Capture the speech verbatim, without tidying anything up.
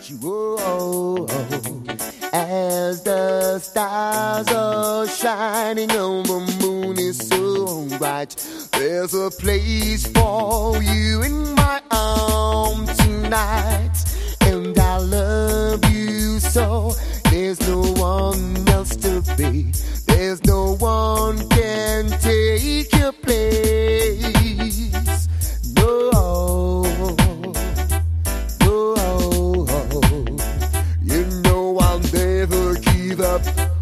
you. Oh, as the stars are shining and the moon is so bright, there's a place for you in my arms tonight. And I love you so, there's no one else to be. There's no one can take your place. No, no, you know I'll never give up.